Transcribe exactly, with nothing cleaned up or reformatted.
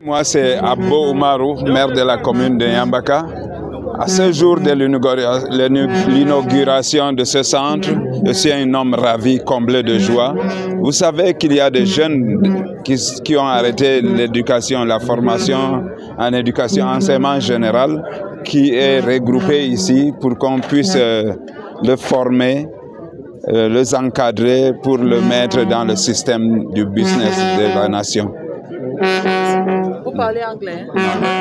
Moi, c'est Abbo Oumarou, maire de la commune de Yambaka. À ce jour de l'inauguration de ce centre, je suis un homme ravi, comblé de joie. Vous savez qu'il y a des jeunes qui, qui ont arrêté l'éducation, la formation en éducation, enseignement général, qui est regroupé ici pour qu'on puisse euh, le former, euh, les encadrer pour le mettre dans le système du business de la nation. Vous parlez anglais?